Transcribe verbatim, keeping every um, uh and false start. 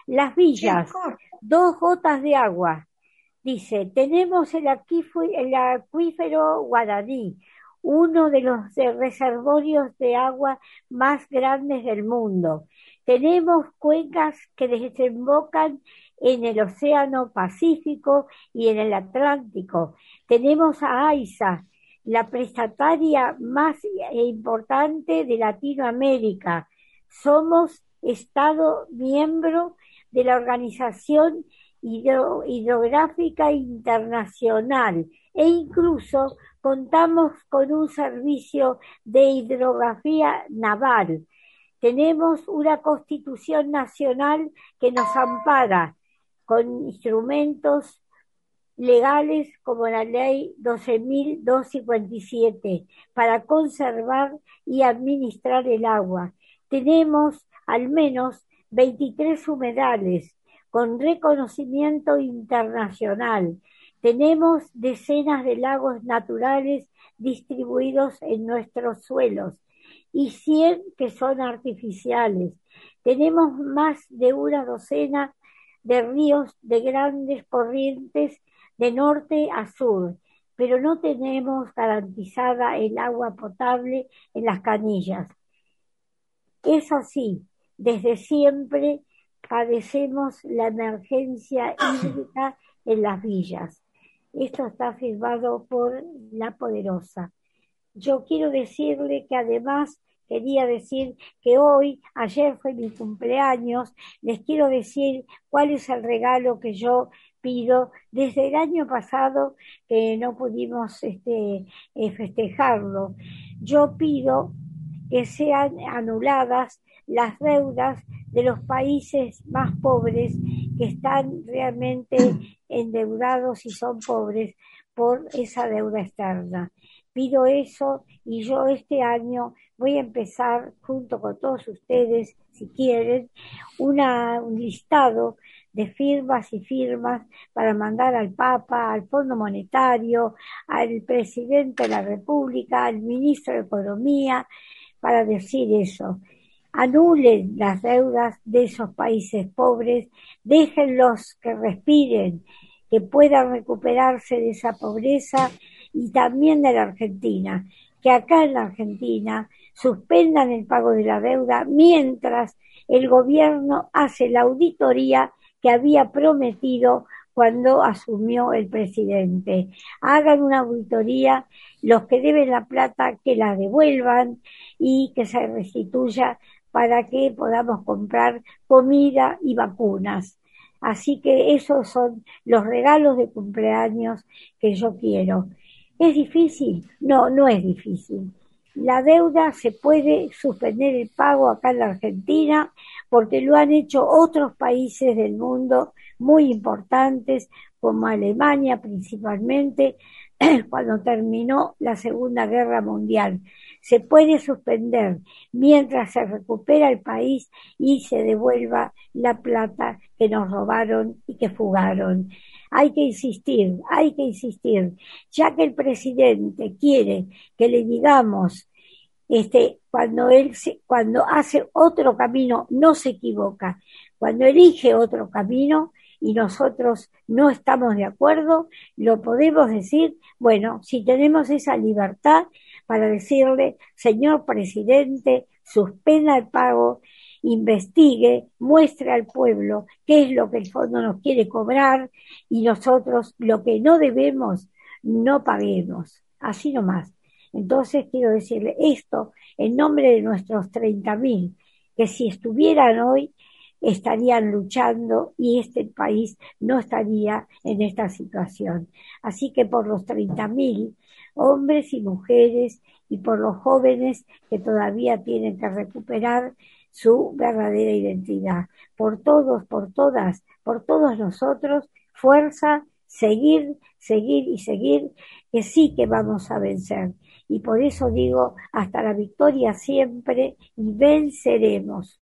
Las Qué villas, cosa. dos gotas de agua. Dice, tenemos el, aquifu- el acuífero Guaraní, uno de los de- reservorios de agua más grandes del mundo. Tenemos cuencas que desembocan en el Océano Pacífico y en el Atlántico. Tenemos a AISA, la prestataria más importante de Latinoamérica. Somos Estado miembro de la Organización Hidro- Hidrográfica Internacional e incluso contamos con un servicio de hidrografía naval. Tenemos una constitución nacional que nos ampara con instrumentos legales como la ley doce mil doscientos cincuenta y siete para conservar y administrar el agua. Tenemos al menos veintitrés humedales con reconocimiento internacional. Tenemos decenas de lagos naturales distribuidos en nuestros suelos y cien que son artificiales. Tenemos más de una docena de ríos de grandes corrientes de norte a sur, pero no tenemos garantizada el agua potable en las canillas. Eso sí, desde siempre padecemos la emergencia hídrica en las villas. Esto está firmado por La Poderosa. Yo quiero decirle que además quería decir que hoy, ayer fue mi cumpleaños, les quiero decir cuál es el regalo que yo pido desde el año pasado que no pudimos este, eh, festejarlo. Yo pido que sean anuladas las deudas de los países más pobres que están realmente endeudados y son pobres por esa deuda externa. Pido eso y yo este año voy a empezar junto con todos ustedes, si quieren, una, un listado de firmas y firmas para mandar al Papa, al Fondo Monetario, al presidente de la República, al ministro de Economía, para decir eso. Anulen las deudas de esos países pobres, déjenlos que respiren, que puedan recuperarse de esa pobreza y también de la Argentina, que acá en la Argentina suspendan el pago de la deuda mientras el gobierno hace la auditoría que había prometido cuando asumió el presidente. Hagan una auditoría, los que deben la plata que la devuelvan y que se restituya para que podamos comprar comida y vacunas. Así que esos son los regalos de cumpleaños que yo quiero. ¿Es difícil? No, no es difícil. La deuda se puede suspender el pago acá en la Argentina porque lo han hecho otros países del mundo muy importantes, como Alemania principalmente, cuando terminó la Segunda Guerra Mundial. Se puede suspender mientras se recupera el país y se devuelva la plata que nos robaron y que fugaron. Hay que insistir, hay que insistir, ya que el presidente quiere que le digamos, este, cuando él se, cuando hace otro camino no se equivoca, cuando elige otro camino y nosotros no estamos de acuerdo, lo podemos decir, bueno, si tenemos esa libertad para decirle, señor presidente, suspenda el pago, investigue, muestre al pueblo qué es lo que el fondo nos quiere cobrar y nosotros lo que no debemos, no paguemos. Así nomás. Entonces quiero decirle esto en nombre de nuestros treinta mil, que si estuvieran hoy estarían luchando y este país no estaría en esta situación. Así que por los treinta mil hombres y mujeres y por los jóvenes que todavía tienen que recuperar su verdadera identidad. Por todos, por todas, por todos nosotros, fuerza, seguir, seguir y seguir, que sí que vamos a vencer. Y por eso digo, hasta la victoria siempre y venceremos.